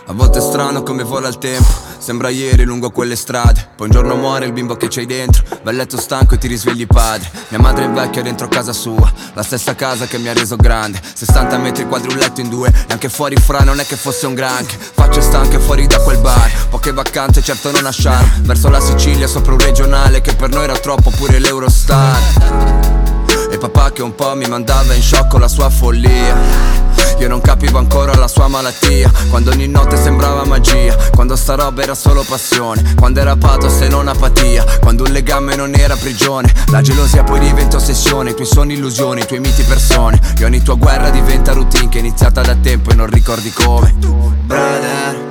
A volte è strano come vola il tempo, sembra ieri lungo quelle strade. Poi un giorno muore il bimbo che c'hai dentro, vai a letto stanco e ti risvegli padre. Mia madre invecchia dentro casa sua, la stessa casa che mi ha reso grande. 60 metri quadri, un letto in due, e anche fuori fra non è che fosse un granché. Facce stanche fuori da quel bar, poche vacanze certo non a charme. Verso la Sicilia sopra un regionale che per noi era troppo, pure l'Eurostar. E papà che un po' mi mandava in shock con la sua follia. Io non capivo ancora la sua malattia, quando ogni notte sembrava magia, quando sta roba era solo passione, quando era pathos e non apatia, quando un legame non era prigione. La gelosia poi diventa ossessione, i tuoi sogni illusioni, i tuoi miti persone. E ogni tua guerra diventa routine che è iniziata da tempo e non ricordi come. Brother,